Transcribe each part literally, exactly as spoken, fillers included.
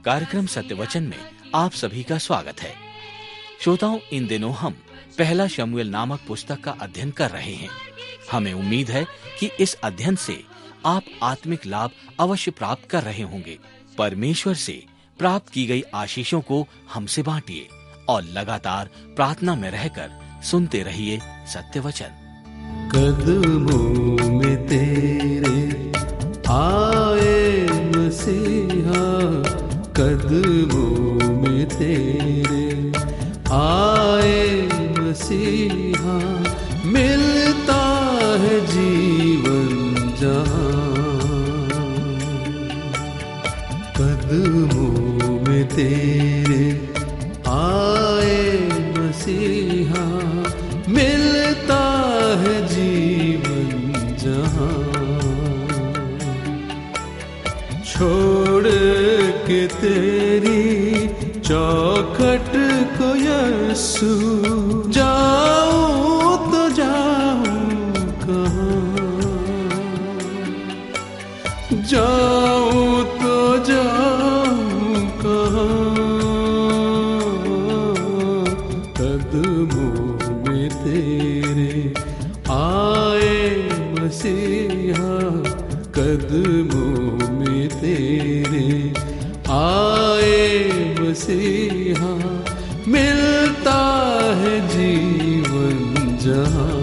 कार्यक्रम सत्य वचन में आप सभी का स्वागत है। श्रोताओं, इन दिनों हम पहला शमूएल नामक पुस्तक का अध्ययन कर रहे हैं। हमें उम्मीद है कि इस अध्ययन से आप आत्मिक लाभ अवश्य प्राप्त कर रहे होंगे। परमेश्वर से प्राप्त की गई आशीषों को हमसे बांटिए और लगातार प्रार्थना में रहकर सुनते रहिए सत्य वचन। कदमों में तेरे आए मसीहा, कदमों में तेरे आए मसीहा, मिलता है जीवन जहाँ। कदमों में तेरे आए मसीहा, मिलता है जीवन जहाँ। छोड़ के तेरी चौखट को यीशु, जाऊं तो जाऊं कहाँ, जाऊं तो जाऊं कहाँ। कदमों में तेरे आए मसीहा, कदमों में तेरे आए मसीहा, मिलता है जीवन जहाँ।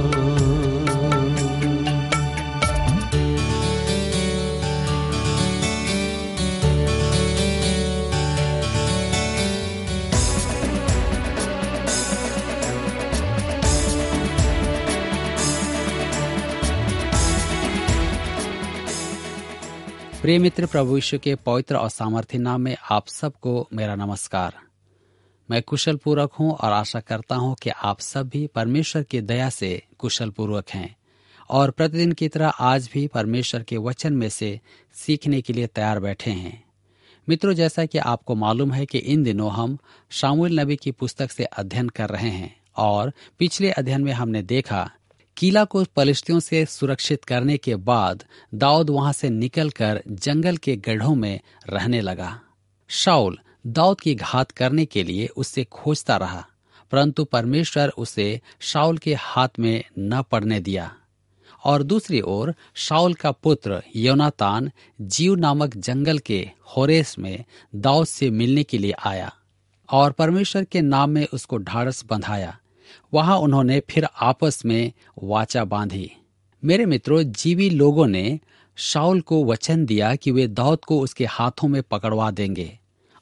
प्रिय मित्र, प्रभु यीशु के पवित्र और सामर्थ्य नाम में आप सबको मेरा नमस्कार। मैं कुशल पूर्वक हूँ और आशा करता हूँ कि आप सब भी परमेश्वर की दया से कुशल पूर्वक हैं और प्रतिदिन की तरह आज भी परमेश्वर के वचन में से सीखने के लिए तैयार बैठे हैं। मित्रों, जैसा कि आपको मालूम है कि इन दिनों हम शामूएल नबी की पुस्तक से अध्ययन कर रहे हैं और पिछले अध्ययन में हमने देखा किला को पलिश्तियों से सुरक्षित करने के बाद दाऊद वहां से निकलकर जंगल के गड्ढों में रहने लगा। शाऊल दाऊद की घात करने के लिए उससे खोजता रहा, परंतु परमेश्वर उसे शाऊल के हाथ में न पड़ने दिया। और दूसरी ओर शाऊल का पुत्र योनातान जीव नामक जंगल के होरेस में दाऊद से मिलने के लिए आया और परमेश्वर के नाम में उसको ढाढ़स बंधाया। वहां उन्होंने फिर आपस में वाचा बांधी। मेरे मित्रों, जीवी लोगों ने शाऊल को वचन दिया कि वे दाऊद को उसके हाथों में पकड़वा देंगे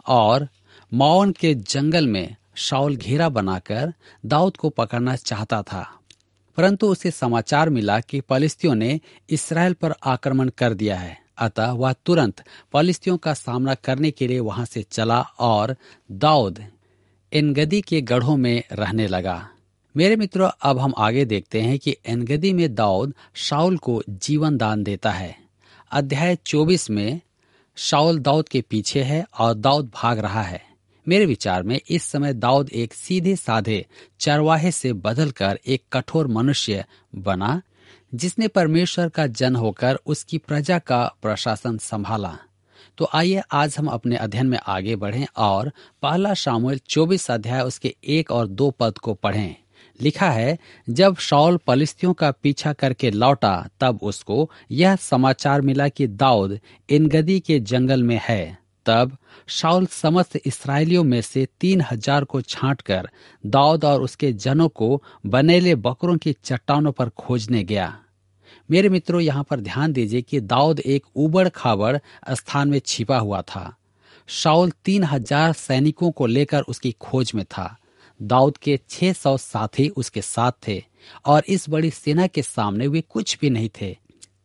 और माओन के जंगल में शाऊल घेरा बनाकर दाऊद को पकड़ना चाहता था, परंतु उसे समाचार मिला कि पलिश्तियों ने इस्राएल पर आक्रमण कर दिया है। अतः वह तुरंत पलिश्तियों का सामना करने के लिए वहां से चला और दाऊद एनगदी के गढ़ों में रहने लगा। मेरे मित्रों, अब हम आगे देखते हैं कि एनगदी में दाऊद शाऊल को जीवन दान देता है। अध्याय चौबीस में शाऊल दाऊद के पीछे है और दाऊद भाग रहा है। मेरे विचार में इस समय दाऊद एक सीधे साधे चरवाहे से बदलकर एक कठोर मनुष्य बना, जिसने परमेश्वर का जन होकर उसकी प्रजा का प्रशासन संभाला। तो आइए आज हम अपने अध्ययन में आगे बढ़ें और पहला शामूएल चौबीस अध्याय उसके एक और दो पद को पढ़ें। लिखा है, जब शाऊल पलिश्तियों का पीछा करके लौटा तब उसको यह समाचार मिला कि दाऊद एनगदी के जंगल में है। तब शाऊल समस्त इस्राएलियों में से तीन हजार को छांटकर दाऊद और उसके जनों को बनेले बकरों की चट्टानों पर खोजने गया। मेरे मित्रों, यहाँ पर ध्यान दीजिए कि दाऊद एक उबड़ खाबड़ स्थान में छिपा हुआ था। शाऊल तीन हजार सैनिकों को लेकर उसकी खोज में था। दाऊद के छह सौ साथी उसके साथ थे और इस बड़ी सेना के सामने वे कुछ भी नहीं थे,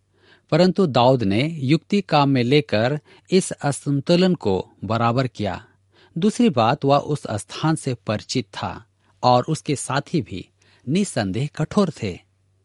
परंतु दाऊद ने युक्ति काम में लेकर इस असंतुलन को बराबर किया। दूसरी बात, वह उस स्थान से परिचित था और उसके साथी भी निसंदेह कठोर थे।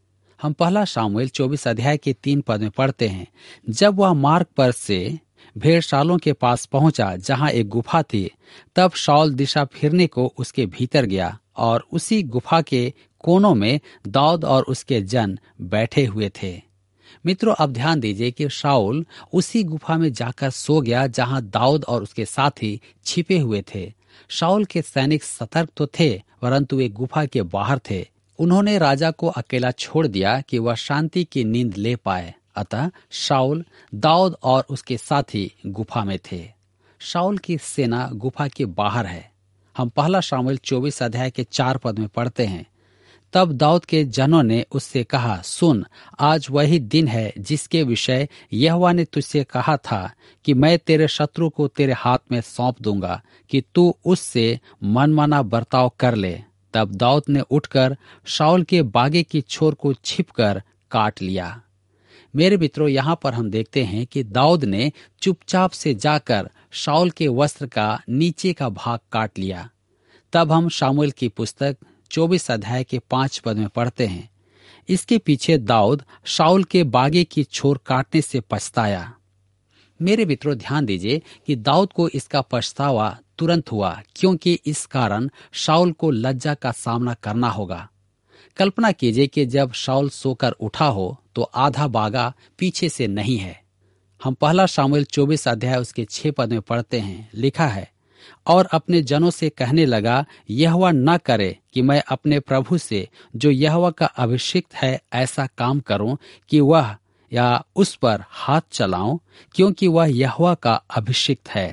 हम पहला शामूएल चौबीस अध्याय के तीन पद में पढ़ते हैं, जब वह मार्ग पर से भेड़शालों के पास पहुंचा जहां एक गुफा थी, तब शाऊल दिशा फिरने को उसके भीतर गया और उसी गुफा के कोनों में दाऊद और उसके जन बैठे हुए थे। मित्रों, अब ध्यान दीजिए कि शाऊल उसी गुफा में जाकर सो गया जहां दाऊद और उसके साथी छिपे हुए थे। शाऊल के सैनिक सतर्क तो थे, परंतु वे गुफा के बाहर थे। उन्होंने राजा को अकेला छोड़ दिया कि वह शांति की नींद ले पाए। अतः शाऊल, दाऊद और उसके साथी गुफा में थे। शाऊल की सेना गुफा के बाहर है। हम पहला शामूएल चौबीस अध्याय के चार पद में पढ़ते हैं, तब दाऊद के जनों ने उससे कहा, सुन, आज वही दिन है जिसके विषय यहोवा ने तुझसे कहा था कि मैं तेरे शत्रु को तेरे हाथ में सौंप दूंगा कि तू उससे मनमाना बर्ताव कर ले। तब दाऊद ने उठकर शाऊल के बागे की छोर को छिपकर काट लिया। मेरे मित्रों, यहाँ पर हम देखते हैं कि दाऊद ने चुपचाप से जाकर शाऊल के वस्त्र का नीचे का भाग काट लिया। तब हम शामूएल की पुस्तक चौबीस अध्याय के पांच पद में पढ़ते हैं, इसके पीछे दाऊद शाऊल के बागे की छोर काटने से पछताया। मेरे मित्रों, ध्यान दीजिए कि दाऊद को इसका पछतावा तुरंत हुआ, क्योंकि इस कारण शाऊल को लज्जा का सामना करना होगा। कल्पना कीजिए कि जब शाऊल सोकर उठा हो तो आधा बागा पीछे से नहीं है। हम पहला शामूएल चौबीस अध्याय उसके छह पद में पढ़ते हैं, लिखा है, और अपने जनों से कहने लगा, यहोवा न करे कि मैं अपने प्रभु से जो यहोवा का अभिषिक्त है ऐसा काम करूं कि वह या उस पर हाथ चलाऊं, क्योंकि वह यहोवा का अभिषिक्त है।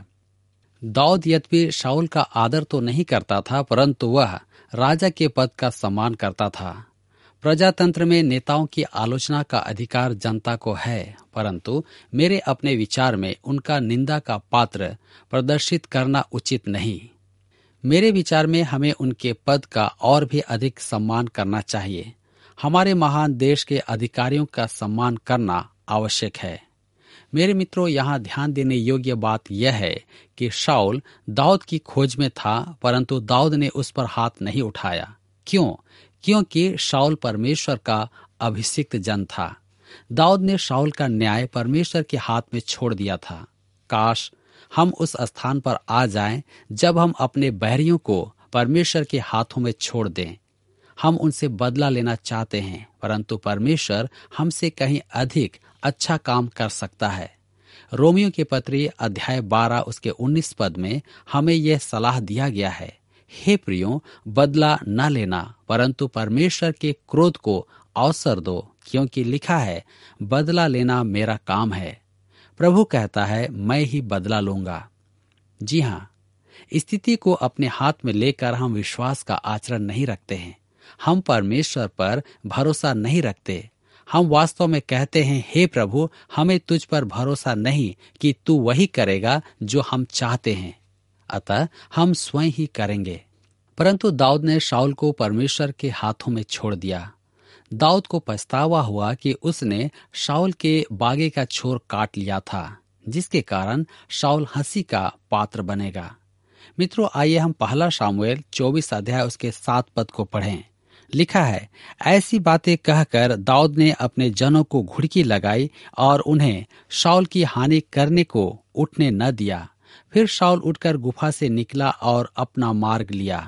दाऊद यद्यपि शाऊल का आदर तो नहीं करता था, परंतु वह राजा के पद का सम्मान करता था। प्रजातंत्र में नेताओं की आलोचना का अधिकार जनता को है, परंतु मेरे अपने विचार में उनका निंदा का पात्र प्रदर्शित करना उचित नहीं। मेरे विचार में हमें उनके पद का और भी अधिक सम्मान करना चाहिए। हमारे महान देश के अधिकारियों का सम्मान करना आवश्यक है। मेरे मित्रों, यहाँ ध्यान देने योग्य बात यह है कि शाऊल दाऊद की खोज में था, परंतु दाऊद ने उस पर हाथ नहीं उठाया। क्यों? क्योंकि शाऊल परमेश्वर का अभिषिक्त जन था। दाऊद ने शाऊल का न्याय परमेश्वर के हाथ में छोड़ दिया था। काश हम उस स्थान पर आ जाएं जब हम अपने बैरियों को परमेश्वर के हाथों में छोड़ दें। हम उनसे बदला लेना चाहते हैं, परंतु परमेश्वर हमसे कहीं अधिक अच्छा काम कर सकता है। रोमियो के पत्री अध्याय बारह उसके उन्नीस पद में हमें यह सलाह दिया गया है, हे प्रियो, बदला न लेना, परंतु परमेश्वर के क्रोध को अवसर दो, क्योंकि लिखा है, बदला लेना मेरा काम है। प्रभु कहता है, मैं ही बदला लूंगा। जी हाँ, स्थिति को अपने हाथ में लेकर हम विश्वास का आचरण नहीं रखते हैं। हम परमेश्वर पर भरोसा नहीं रखते। हम वास्तव में कहते हैं, हे प्रभु, हमें तुझ पर भरोसा नहीं कि तू वही करेगा जो हम चाहते हैं, अतः हम स्वयं ही करेंगे। परंतु दाऊद ने शाऊल को परमेश्वर के हाथों में छोड़ दिया। दाऊद को पछतावा हुआ कि उसने शाऊल के बागे का छोर काट लिया था, जिसके कारण शाऊल हंसी का पात्र बनेगा। मित्रों, आइए हम पहला शामूएल चौबीस अध्याय उसके सात पद को पढ़ें। लिखा है, ऐसी बातें कहकर दाऊद ने अपने जनों को घुड़की लगाई और उन्हें शाऊल की हानि करने को उठने न दिया। फिर शाऊल उठकर गुफा से निकला और अपना मार्ग लिया।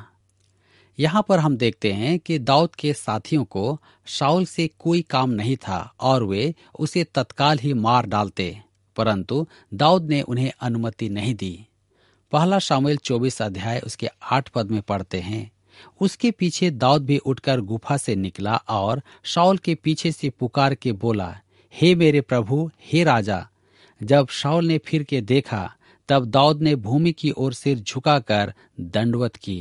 यहाँ पर हम देखते हैं कि दाऊद के साथियों को शाऊल से कोई काम नहीं था और वे उसे तत्काल ही मार डालते, परंतु दाऊद ने उन्हें अनुमति नहीं दी। पहला शामूएल चौबीस अध्याय उसके आठ पद में पढ़ते हैं, उसके पीछे दाऊद भी उठकर गुफा से निकला और शाऊल के पीछे से पुकार के बोला, हे मेरे प्रभु, हे राजा। जब शाऊल ने फिर के देखा, तब दाऊद ने भूमि की ओर सिर झुकाकर दंडवत की।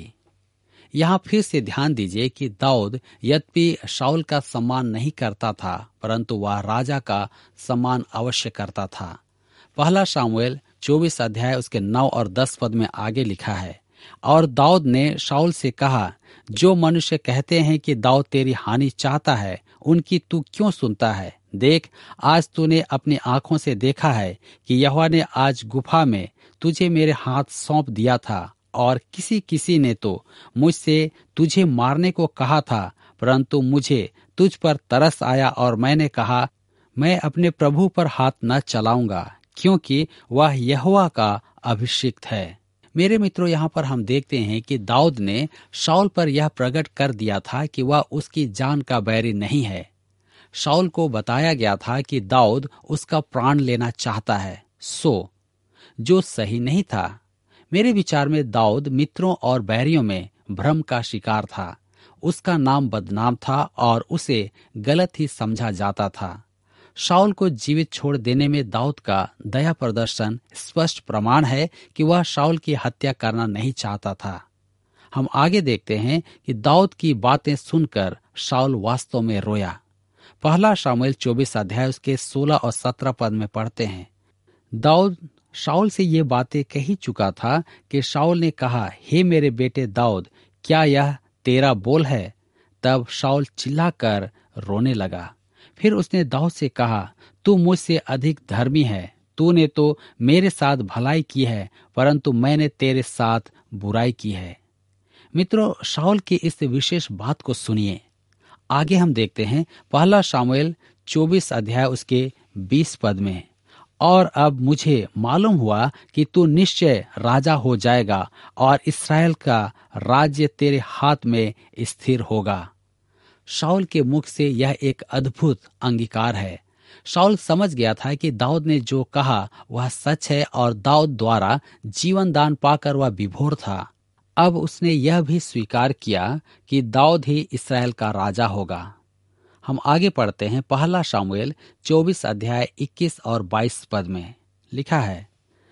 यहाँ फिर से ध्यान दीजिए कि दाऊद यद्यपि शाऊल का सम्मान नहीं करता था, परंतु वह राजा का सम्मान अवश्य करता था। पहला शामूएल चौबीस अध्याय उसके नौ और दस पद में आगे लिखा है, और दाऊद ने शाऊल से कहा, जो मनुष्य कहते हैं कि दाऊद तेरी हानि चाहता है, उनकी तू क्यों सुनता है? देख, आज तूने अपनी आंखों से देखा है कि यहोवा ने आज गुफा में तुझे मेरे हाथ सौंप दिया था, और किसी किसी ने तो मुझसे तुझे मारने को कहा था, परंतु मुझे तुझ पर तरस आया और मैंने कहा, मैं अपने प्रभु पर हाथ न चलाऊंगा, क्योंकि वह यहोवा का अभिषिक्त है। मेरे मित्रों, यहाँ पर हम देखते हैं कि दाऊद ने शाऊल पर यह प्रकट कर दिया था कि वह उसकी जान का बैरी नहीं है। शाऊल को बताया गया था कि दाऊद उसका प्राण लेना चाहता है, सो जो सही नहीं था। मेरे विचार में दाऊद मित्रों और बैरियों में भ्रम का शिकार था। उसका नाम बदनाम था और उसे गलत ही समझा जाता था। शाऊल को जीवित छोड़ देने में दाऊद का दया प्रदर्शन स्पष्ट प्रमाण है कि वह शाऊल की हत्या करना नहीं चाहता था। हम आगे देखते हैं कि दाऊद की बातें सुनकर शाऊल वास्तव में रोया। पहला शामुएल चौबीस अध्याय उसके सोलह और सत्रह पद में पढ़ते हैं, दाऊद शाऊल से ये बातें कही चुका था कि शाऊल ने कहा, हे मेरे बेटे दाऊद, क्या यह तेरा बोल है? तब शाऊल चिल्लाकर रोने लगा। फिर उसने दाऊद से कहा, तू मुझसे अधिक धर्मी है। तूने तो मेरे साथ भलाई की है, परंतु मैंने तेरे साथ बुराई की है। मित्रों, शाऊल की इस विशेष बात को सुनिए। आगे हम देखते हैं पहला शामुएल चौबीस अध्याय उसके बीस पद में, और अब मुझे मालूम हुआ कि तू निश्चय राजा हो जाएगा और इस्राएल का राज्य तेरे हाथ में स्थिर होगा। शाऊल के मुख से यह एक अद्भुत अंगीकार है। शाऊल समझ गया था कि दाऊद ने जो कहा वह सच है और दाऊद द्वारा जीवन दान पाकर वह विभोर था। अब उसने यह भी स्वीकार किया कि दाऊद ही इस्राएल का राजा होगा। हम आगे पढ़ते हैं पहला शामुएल चौबीस अध्याय इक्कीस और बाईस पद में लिखा है,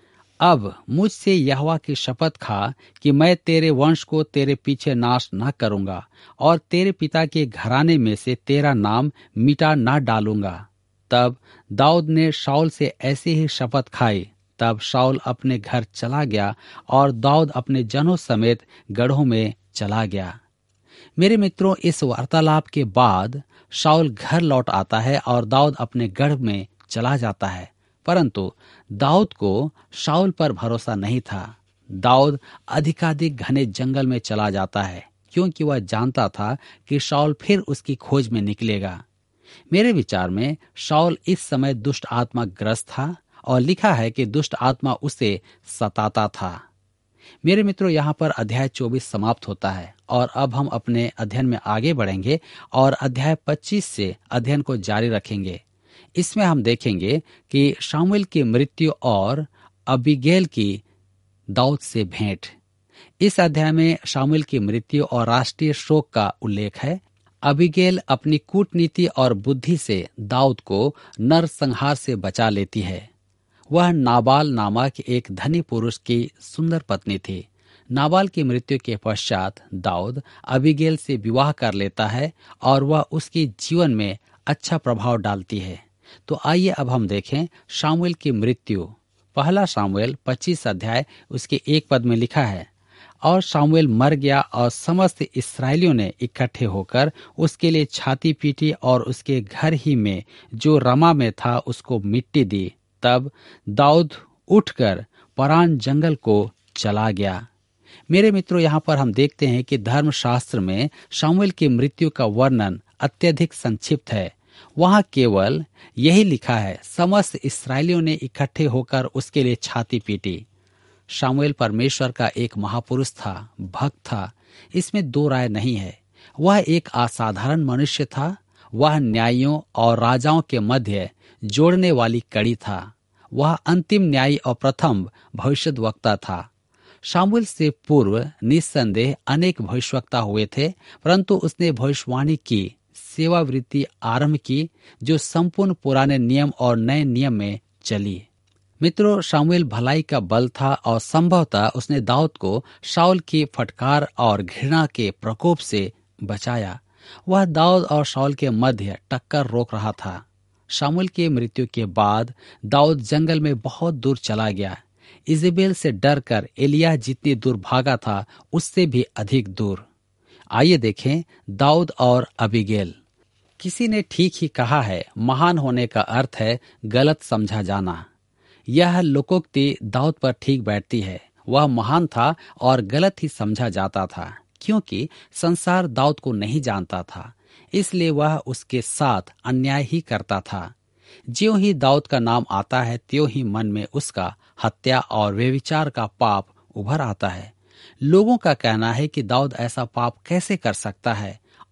अब मुझसे यहोवा की शपथ खा कि मैं तेरे वंश को तेरे पीछे नाश न करूंगा और तेरे पिता के घराने में से तेरा नाम मिटा न डालूंगा। तब दाऊद ने शाऊल से ऐसे ही शपथ खाई। तब शाऊल अपने घर चला गया और दाऊद अपने जनों समेत गढ़ों में चला गया। मेरे मित्रों, इस वार्तालाप के बाद शाऊल घर लौट आता है और दाऊद अपने गढ़ में चला जाता है, परंतु दाऊद को शाऊल पर भरोसा नहीं था। दाऊद अधिकाधिक घने जंगल में चला जाता है, क्योंकि वह जानता था कि शाऊल फिर उसकी खोज में निकलेगा। मेरे विचार में शाऊल इस समय दुष्ट आत्मा ग्रस्त था और लिखा है कि दुष्ट आत्मा उसे सताता था। मेरे मित्रों, यहाँ पर अध्याय चौबीस समाप्त होता है और अब हम अपने अध्ययन में आगे बढ़ेंगे और अध्याय पच्चीस से अध्ययन को जारी रखेंगे। इसमें हम देखेंगे कि शामुएल की मृत्यु और अबीगैल की दाऊद से भेंट। इस अध्याय में शामुएल की मृत्यु और राष्ट्रीय शोक का उल्लेख है। अबीगैल अपनी कूटनीति और बुद्धि से दाऊद को नरसंहार से बचा लेती है। वह नाबाल नामक एक धनी पुरुष की सुंदर पत्नी थी। नाबाल की मृत्यु के पश्चात दाऊद अबीगैल से विवाह कर लेता है और वह उसके जीवन में अच्छा प्रभाव डालती है। तो आइए अब हम देखें शामुएल की मृत्यु। पहला शामुएल पच्चीस अध्याय उसके एक पद में लिखा है, और शामुएल मर गया और समस्त इस्राएलियों ने इकट्ठे होकर उसके लिए छाती पीटी और उसके घर ही में जो रमा में था उसको मिट्टी दी। तब दाऊद उठकर परान जंगल को चला गया। मेरे मित्रों, यहाँ पर हम देखते हैं कि धर्मशास्त्र में शामुएल की मृत्यु का वर्णन अत्यधिक संक्षिप्त है। वहाँ केवल यही लिखा है, समस्त इस्राएलियों ने इकट्ठे होकर उसके लिए छाती पीटी। शामुएल परमेश्वर का एक महापुरुष था, भक्त था, इसमें दो राय नहीं है। वह एक असाधारण मनुष्य था। वह न्यायियों और राजाओं के मध्य जोड़ने वाली कड़ी था। वह अंतिम न्यायी और प्रथम भविष्यद्वक्ता था। शामुएल से पूर्व निस्संदेह अनेक भविष्यवक्ता हुए थे, परंतु उसने भविष्यवाणी की सेवावृत्ति आरंभ की जो संपूर्ण पुराने नियम और नए नियम में चली। मित्रों, शामुएल भलाई का बल था और संभवतः उसने दाऊद को शाऊल की फटकार और घृणा के प्रकोप से बचाया। वह दाऊद और शाऊल के मध्य टक्कर रोक रहा था। शामुएल की मृत्यु के बाद दाऊद जंगल में बहुत दूर चला गया। इजेबेल से डरकर एलिय्याह जितनी दूर भागा था उससे भी अधिक दूर। आइए देखें दाऊद और अबीगैल। किसी ने ठीक ही कहा है, महान होने का अर्थ है गलत समझा जाना। यह लोकोक्ति दाऊद पर ठीक बैठती है। वह महान था और गलत ही समझा जाता था, क्योंकि संसार दाऊद को नहीं जानता था, इसलिए वह उसके साथ अन्याय ही करता था। ज्यों ही दाऊद का नाम आता है त्यों ही मन में उसका हत्या और व्यभिचार का पाप उभर आता है। लोगों का कहना है कि दाऊद ऐसा पाप कैसे कर सकता है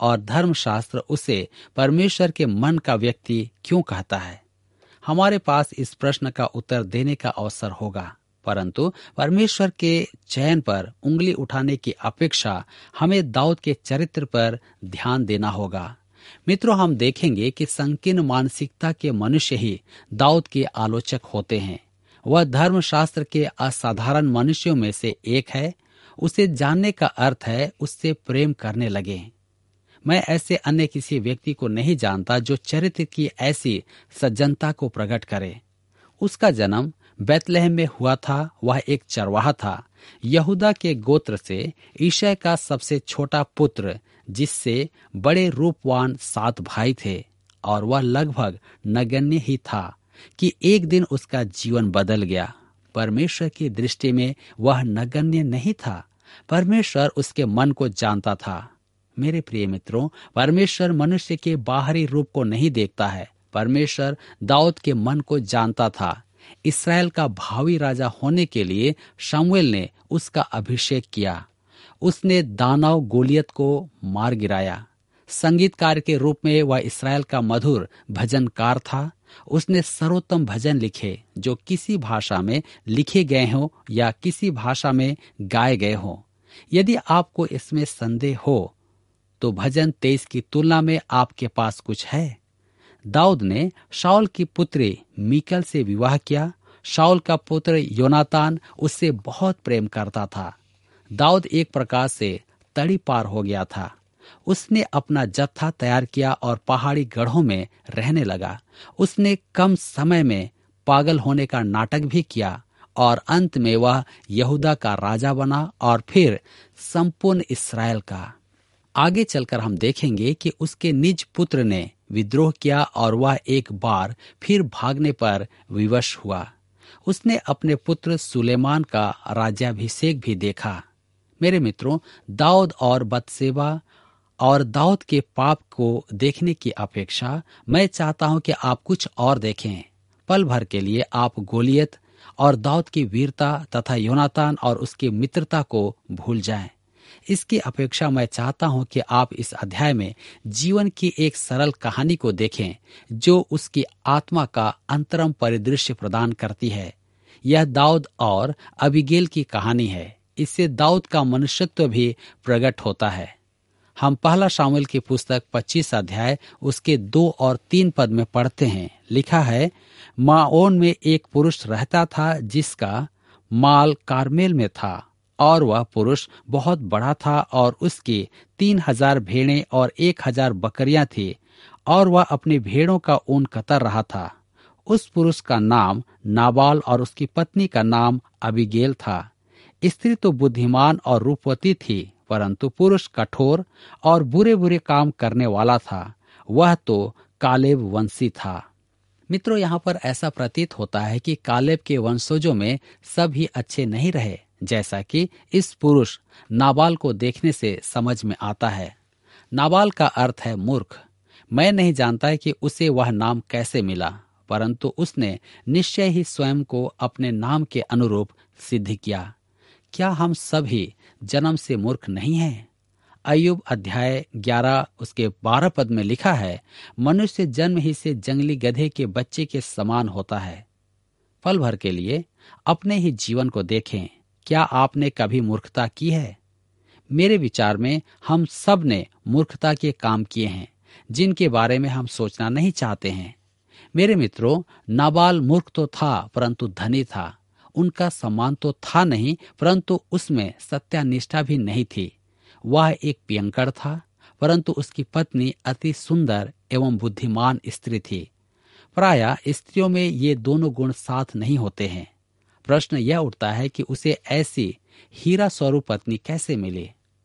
और धर्मशास्त्र उसे परमेश्वर के मन का व्यक्ति क्यों कहता है? हमारे पास इस प्रश्न का उत्तर देने का अवसर होगा, परंतु परमेश्वर के चयन पर उंगली उठाने की अपेक्षा हमें दाऊद के चरित्र पर ध्यान देना होगा। मित्रों, हम देखेंगे कि संकीर्ण मानसिकता के मनुष्य ही दाऊद के आलोचक होते हैं। वह धर्मशास्त्र के असाधारण मनुष्यों में से एक है। उसे जानने का अर्थ है उससे प्रेम करने लगे। मैं ऐसे अन्य किसी व्यक्ति को नहीं जानता जो चरित्र की ऐसी सज्जनता को प्रकट करे। उसका जन्म बैतलहम में हुआ था। वह एक चरवाहा था, यहूदा के गोत्र से, ईशै का सबसे छोटा पुत्र, जिससे बड़े रूपवान सात भाई थे, और वह लगभग नगण्य ही था कि एक दिन उसका जीवन बदल गया। परमेश्वर की दृष्टि में वह नगण्य नहीं था। परमेश्वर उसके मन को जानता था। मेरे प्रिय मित्रों, परमेश्वर मनुष्य के बाहरी रूप को नहीं देखता है। परमेश्वर दाऊद के मन को जानता था। इस्राएल का भावी राजा होने के लिए शमूएल ने उसका अभिषेक किया। उसने दानव गोलियत को मार गिराया। संगीतकार के रूप में वह इस्राएल का मधुर भजनकार था। उसने सर्वोत्तम भजन लिखे जो किसी भाषा में लिखे गए हों या किसी भाषा में गाए गए हों। यदि आपको इसमें संदेह हो तो भजन तेईस की तुलना में आपके पास कुछ है। दाऊद ने शाऊल की पुत्री मीकल से विवाह किया। शाऊल का पुत्र योनातान उससे बहुत प्रेम करता था। दाऊद एक प्रकार से तड़ी पार हो गया था। उसने अपना जत्था तैयार किया और पहाड़ी गढ़ों में रहने लगा। उसने कम समय में पागल होने का नाटक भी किया और अंत में वह यहूदा का राजा बना और फिर संपूर्ण इस्राएल का। आगे चलकर हम देखेंगे कि उसके निज पुत्र ने विद्रोह किया और वह एक बार फिर भागने पर विवश हुआ। उसने अपने पुत्र सुलेमान का राज्याभिषेक भी देखा। मेरे मित्रों, दाऊद और बतशेबा और दाऊद के पाप को देखने की अपेक्षा मैं चाहता हूं कि आप कुछ और देखें। पल भर के लिए आप गोलियत और दाऊद की वीरता तथा योनातान और उसकी मित्रता को भूल जाएं। इसकी अपेक्षा मैं चाहता हूं कि आप इस अध्याय में जीवन की एक सरल कहानी को देखें जो उसकी आत्मा का अंतरम परिदृश्य प्रदान करती है। यह दाऊद और अबीगेल की कहानी है। इससे दाऊद का मनुष्यत्व भी प्रकट होता है। हम पहला शामूएल की पुस्तक पच्चीस अध्याय उसके दो और तीन पद में पढ़ते हैं। लिखा है, माओन में एक पुरुष रहता था जिसका माल कारमेल में था, और वह पुरुष बहुत बड़ा था और उसकी तीन हजार भेड़ें और एक हजार बकरियां थी, और वह अपनी भेड़ों का ऊन कतर रहा था। उस पुरुष का नाम नाबाल और उसकी पत्नी का नाम अबीगेल था। स्त्री तो बुद्धिमान और रूपवती थी, परंतु पुरुष कठोर और बुरे बुरे काम करने वाला था। वह तो कालेब वंशी था। मित्रों, यहाँ पर ऐसा प्रतीत होता है कि कालेब के वंशजों में सब ही अच्छे नहीं रहे, जैसा कि इस पुरुष नाबाल को देखने से समझ में आता है। नाबाल का अर्थ है मूर्ख। मैं नहीं जानता कि उसे वह नाम कैसे मिला, परंतु उसने निश्चय ही स्वयं को अपने नाम के अनुरूप सिद्ध किया। क्या हम सभी जन्म से मूर्ख नहीं हैं? अय्यूब अध्याय ग्यारह उसके बारह पद में लिखा है, मनुष्य जन्म ही से जंगली गधे के बच्चे के समान होता है। पल भर के लिए अपने ही जीवन को देखें। क्या आपने कभी मूर्खता की है? मेरे विचार में हम सब ने मूर्खता के काम किए हैं जिनके बारे में हम सोचना नहीं चाहते हैं। मेरे मित्रों, नाबाल मूर्ख तो था परंतु धनी था। उनका सम्मान तो था नहीं, परंतु उसमें सत्यानिष्ठा भी नहीं थी। वह एक पियंकड़ था, परंतु उसकी पत्नी अति सुंदर एवं बुद्धिमान स्त्री थी। प्रायः स्त्रियों में ये दोनों गुण साथ नहीं होते हैं। प्रश्न यह उठता है कि उसे ऐसी हीरा स्वरूप पत्नी कैसे मिली?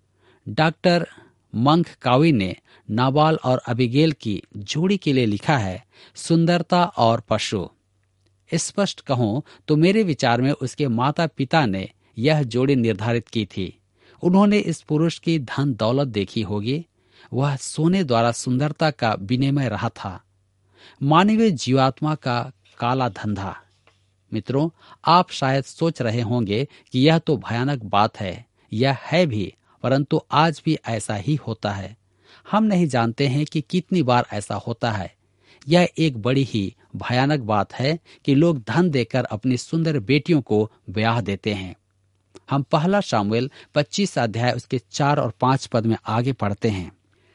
डॉक्टर मंक कावी ने नाबाल और अबीगेल की जोड़ी के लिए लिखा है, सुंदरता और पशु। स्पष्ट कहूं तो मेरे विचार में उसके माता पिता ने यह जोड़ी निर्धारित की थी। उन्होंने इस पुरुष की धन दौलत देखी होगी। वह सोने द्वारा सुंदरता का विनिमय रहा था। मानवीय जीवात्मा का काला धंधा। मित्रों, आप शायद सोच रहे होंगे कि यह तो भयानक बात है। यह है भी, परंतु आज भी ऐसा ही होता है। हम नहीं जानते हैं कि कितनी बार ऐसा होता है। यह एक बड़ी ही भयानक बात है कि लोग धन देकर अपनी सुंदर बेटियों को ब्याह देते हैं। हम पहला शामुएल पच्चीस अध्याय उसके चार और पांच पद में आगे पढ़ते हैं।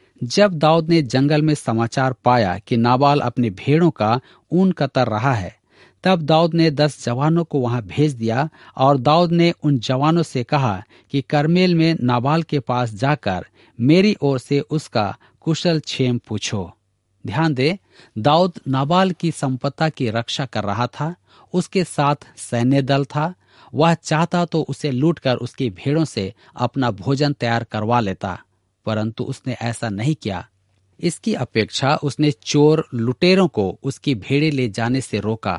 जब दाऊद ने जंगल में समाचार पाया कि नाबाल अपने भेड़ों का ऊन कतर रहा है, तब दाऊद ने दस जवानों को वहां भेज दिया और दाऊद ने उन जवानों से कहा कि करमेल में नाबाल के पास जाकर मेरी ओर से उसका कुशल क्षेम पूछो। ध्यान दे, दाऊद नाबाल की संपत्ति की रक्षा कर रहा था। उसके साथ सैन्य दल था। वह चाहता तो उसे लूटकर उसकी भेड़ों से अपना भोजन तैयार करवा लेता, परंतु उसने ऐसा नहीं किया। इसकी अपेक्षा उसने चोर लुटेरों को उसकी भेड़ें ले जाने से रोका।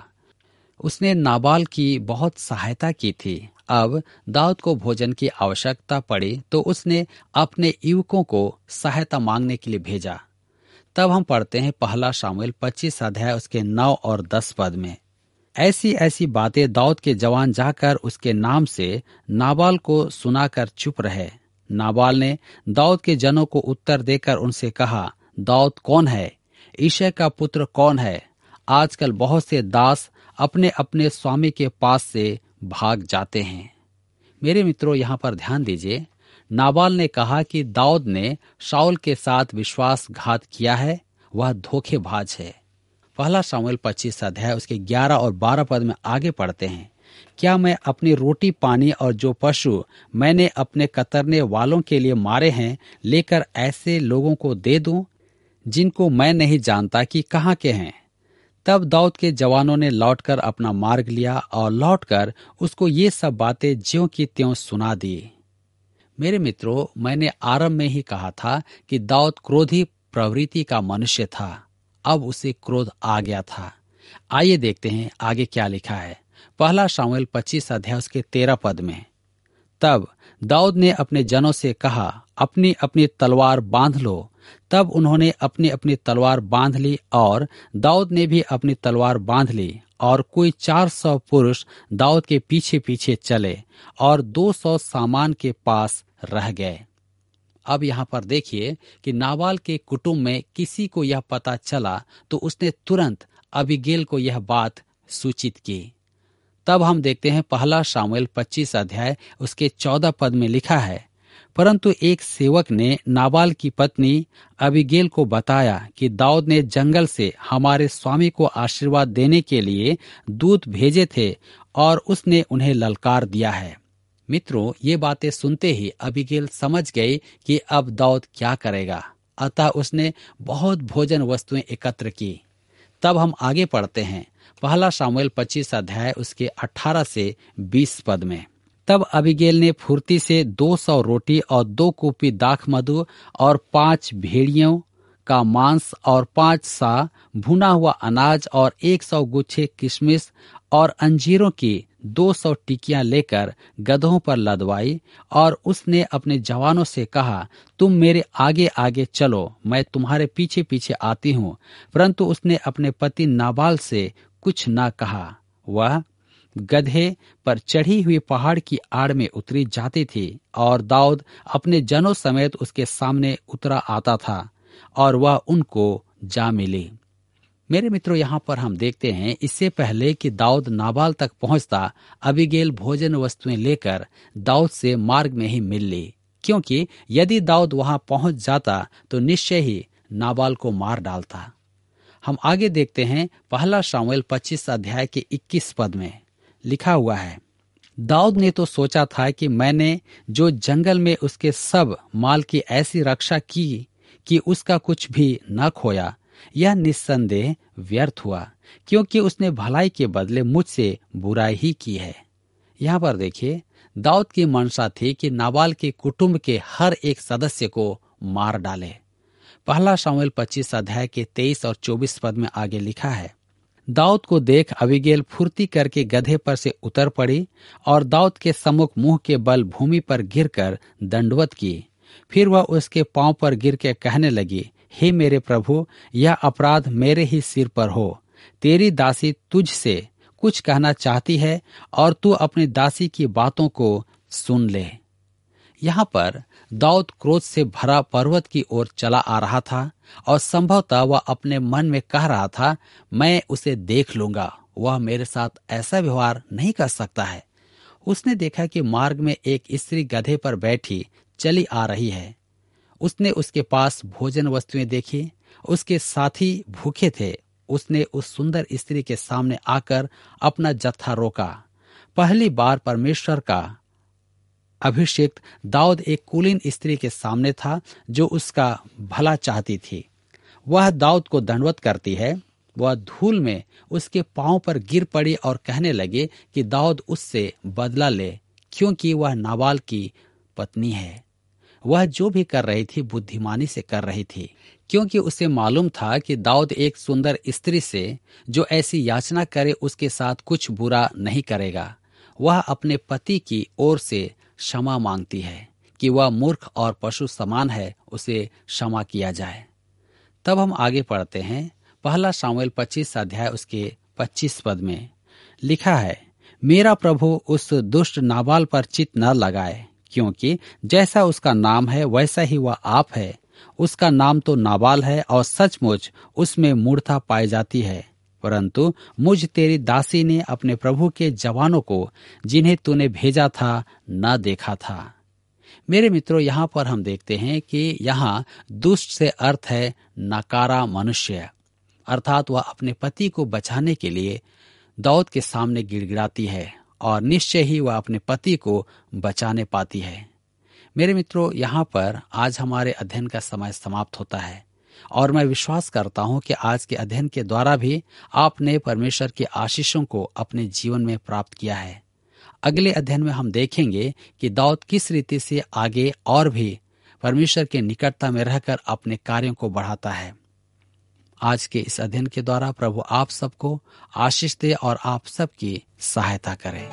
उसने नाबाल की बहुत सहायता की थी। अब दाऊद को भोजन की आवश्यकता पड़ी तो उसने अपने युवकों को सहायता मांगने के लिए भेजा। तब हम पढ़ते हैं पहला शामुएल पच्चीस अध्याय उसके नौ और दस पद में, ऐसी ऐसी बातें दाऊद के जवान जाकर उसके नाम से नाबाल को सुनाकर चुप रहे। नाबाल ने दाऊद के जनों को उत्तर देकर उनसे कहा, दाऊद कौन है? ईशै का पुत्र कौन है? आजकल बहुत से दास अपने अपने स्वामी के पास से भाग जाते हैं। मेरे मित्रों, यहाँ पर ध्यान दीजिए। नाबाल ने कहा कि दाऊद ने शाऊल के साथ विश्वासघात किया है, वह धोखेबाज है। पहला शामुएल पच्चीस अध्याय उसके ग्यारह और बारह पद में आगे पढ़ते हैं, क्या मैं अपनी रोटी पानी और जो पशु मैंने अपने कतरने वालों के लिए मारे हैं लेकर ऐसे लोगों को दे दूं जिनको मैं नहीं जानता कि कहाँ के हैं? तब दाऊद के जवानों ने लौटकर अपना मार्ग लिया और लौटकर उसको ये सब बातें ज्यों की त्यों सुना दी। मेरे मित्रों, मैंने आरंभ में ही कहा था कि दाऊद क्रोधी प्रवृत्ति का मनुष्य था। अब उसे क्रोध आ गया था। आइए देखते हैं आगे क्या लिखा है। पहला शामुएल पच्चीस अध्याय उसके तेरह पद में, तब दाऊद ने अपने जनों से कहा, अपनी अपनी तलवार बांध लो। तब उन्होंने अपनी अपनी तलवार बांध ली और दाऊद ने भी अपनी तलवार बांध ली और कोई चार सौ पुरुष दाऊद के पीछे पीछे चले और दो सौ सामान के पास रह गए। अब यहाँ पर देखिए कि नाबाल के कुटुंब में किसी को यह पता चला तो उसने तुरंत अबीगेल को यह बात सूचित की। तब हम देखते हैं पहला शामुएल पच्चीस अध्याय उसके चौदह पद में लिखा है, परंतु एक सेवक ने नाबाल की पत्नी अबीगेल को बताया कि दाऊद ने जंगल से हमारे स्वामी को आशीर्वाद देने के लिए दूत भेजे थे और उसने उन्हें ललकार दिया है। मित्रों, ये बातें सुनते ही अबीगेल समझ गई कि अब दाऊद क्या करेगा, अतः उसने बहुत भोजन वस्तुएं एकत्र की। तब हम आगे पढ़ते हैं पहला शामुएल पच्चीस अध्याय उसके अठारह से बीस पद में, तब अबीगेल ने फुर्ती से दो सौ रोटी और दो कूपी दाख मधु और पांच भेड़ियों का मांस और पांच सा भुना हुआ अनाज और एक सौ गुच्छे किशमिश और अंजीरों की दो सौ टिकियां लेकर गधों पर लदवाई और उसने अपने जवानों से कहा, तुम मेरे आगे आगे चलो, मैं तुम्हारे पीछे पीछे आती हूँ। परंतु उसने अपने पति नाबाल से कुछ न कहा। वह गधे पर चढ़ी हुई पहाड़ की आड़ में उतरी जाती थी और दाऊद अपने जनों समेत उसके सामने उतरा आता था और वह उनको जा मिली। मेरे मित्रों, यहाँ पर हम देखते हैं इससे पहले कि दाऊद नाबाल तक पहुंचता, अबीगेल भोजन वस्तुएं लेकर दाऊद से मार्ग में ही मिल ली, क्योंकि यदि दाऊद वहां पहुंच जाता तो निश्चय ही नाबाल को मार डालता। हम आगे देखते हैं पहला शामुएल पच्चीस अध्याय के इक्कीस पद में लिखा हुआ है, दाऊद ने तो सोचा था कि मैंने जो जंगल में उसके सब माल की ऐसी रक्षा की कि उसका कुछ भी न खोया, यह निस्संदेह व्यर्थ हुआ, क्योंकि उसने भलाई के बदले मुझसे बुराई ही की है। यहाँ पर देखिए, दाऊद की मंशा थी कि नाबाल के कुटुंब के हर एक सदस्य को मार डाले। पहला शामुएल पच्चीस अध्याय के तेईस और चौबीस पद में आगे लिखा है, दाऊद को देख अबीगेल फुर्ती करके गधे पर से उतर पड़ी और दाऊद के सम्मुख मुंह के बल भूमि पर गिरकर दंडवत की। फिर वह उसके पांव पर गिर के कहने लगी, हे मेरे प्रभु, यह अपराध मेरे ही सिर पर हो। तेरी दासी तुझसे कुछ कहना चाहती है और तू अपनी दासी की बातों को सुन ले। यहाँ पर दाऊद क्रोध से भरा पर्वत की ओर चला आ रहा था और संभवतः वह अपने मन में कह रहा था, मैं उसे देख लूंगा, वह मेरे साथ ऐसा व्यवहार नहीं कर सकता है। उसने देखा कि मार्ग में एक स्त्री गधे पर बैठी चली आ रही है। उसने उसके पास भोजन वस्तुएं देखी, उसके साथी भूखे थे। उसने उस सुंदर स्त्री के सामने आकर अपना जत्था रोका। पहली बार परमेश्वर का अभिषेक दाऊद एक कुलीन स्त्री के सामने था जो उसका भला चाहती थी। वह दाऊद को दंडवत करती है। वह धूल में उसके पांव पर गिर पड़ी और कहने लगे कि दाऊद उससे बदला ले, क्योंकि वह नाबाल की पत्नी है। वह जो भी कर रही थी बुद्धिमानी से कर रही थी, क्योंकि उसे मालूम था कि दाऊद एक सुंदर स्त्री से जो ऐसी याचना करे उसके साथ कुछ बुरा नहीं करेगा। वह अपने पति की ओर से क्षमा मांगती है कि वह मूर्ख और पशु समान है, उसे क्षमा किया जाए। तब हम आगे पढ़ते हैं। पहला शामुएल पच्चीस अध्याय उसके पच्चीस पद में लिखा है, मेरा प्रभु उस दुष्ट नाबाल पर चित्त न लगाए, क्योंकि जैसा उसका नाम है वैसा ही वह आप है। उसका नाम तो नाबाल है और सचमुच उसमें मूर्खता पाई जाती है, परंतु मुझ तेरी दासी ने अपने प्रभु के जवानों को जिन्हें तूने भेजा था न देखा था। मेरे मित्रों, यहाँ पर हम देखते हैं कि यहाँ दुष्ट से अर्थ है नकारा मनुष्य, अर्थात वह अपने पति को बचाने के लिए दाऊद के सामने गिड़गिड़ाती है और निश्चय ही वह अपने पति को बचाने पाती है। मेरे मित्रों, यहाँ पर आज हमारे अध्ययन का समय समाप्त होता है और मैं विश्वास करता हूँ कि आज के अध्ययन के द्वारा भी आपने परमेश्वर के आशीषों को अपने जीवन में प्राप्त किया है। अगले अध्ययन में हम देखेंगे कि दाऊद किस रीति से आगे और भी परमेश्वर के निकटता में रहकर अपने कार्यों को बढ़ाता है। आज के इस अध्ययन के द्वारा प्रभु आप सबको आशीष दे और आप सबकी सहायता करे।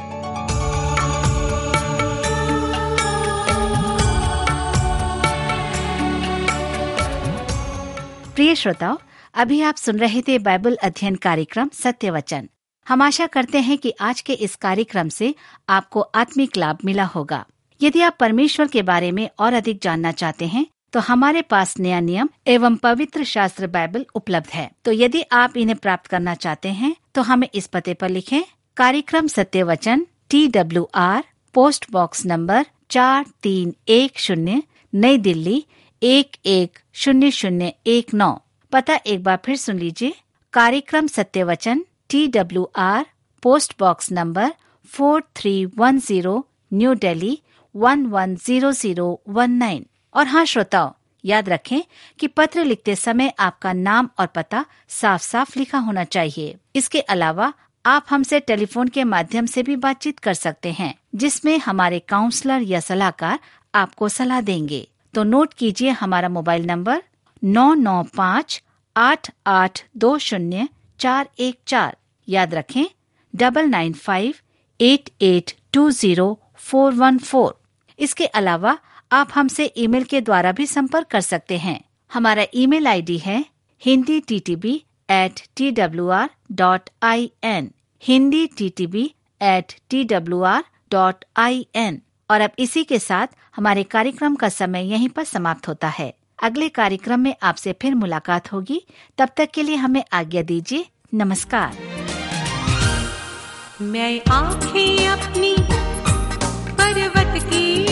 प्रिय श्रोताओ, अभी आप सुन रहे थे बाइबल अध्ययन कार्यक्रम सत्य वचन। हम आशा करते हैं कि आज के इस कार्यक्रम से आपको आत्मिक लाभ मिला होगा। यदि आप परमेश्वर के बारे में और अधिक जानना चाहते हैं तो हमारे पास नया नियम एवं पवित्र शास्त्र बाइबल उपलब्ध है। तो यदि आप इन्हें प्राप्त करना चाहते हैं तो हमें इस पते पर लिखें। कार्यक्रम सत्य वचन, T W R, post box number चार तीन एक शून्य, नई दिल्ली एक एक शून्य शून्य एक नौ। पता एक बार फिर सुन लीजिए। कार्यक्रम सत्य वचन, T W R, post box number four three one zero, new Delhi one one zero zero one nine. और हाँ श्रोताओ, याद रखें कि पत्र लिखते समय आपका नाम और पता साफ साफ लिखा होना चाहिए। इसके अलावा आप हमसे टेलीफोन के माध्यम से भी बातचीत कर सकते हैं, जिसमें हमारे काउंसलर या सलाहकार आपको सलाह देंगे। तो नोट कीजिए हमारा मोबाइल नंबर नौ नौ पाँच आठ आठ दो शून्य चार एक चार। याद रखें double nine five eight eight two zero four one four. इसके अलावा आप हमसे ईमेल के द्वारा भी संपर्क कर सकते हैं। हमारा ईमेल आईडी है Hindi T T B at T W R dot I N, Hindi T T B at T W R dot I N. और अब इसी के साथ हमारे कार्यक्रम का समय यहीं पर समाप्त होता है। अगले कार्यक्रम में आपसे फिर मुलाकात होगी। तब तक के लिए हमें आज्ञा दीजिए। नमस्कार। मैं आँखें अपनी पर्वत की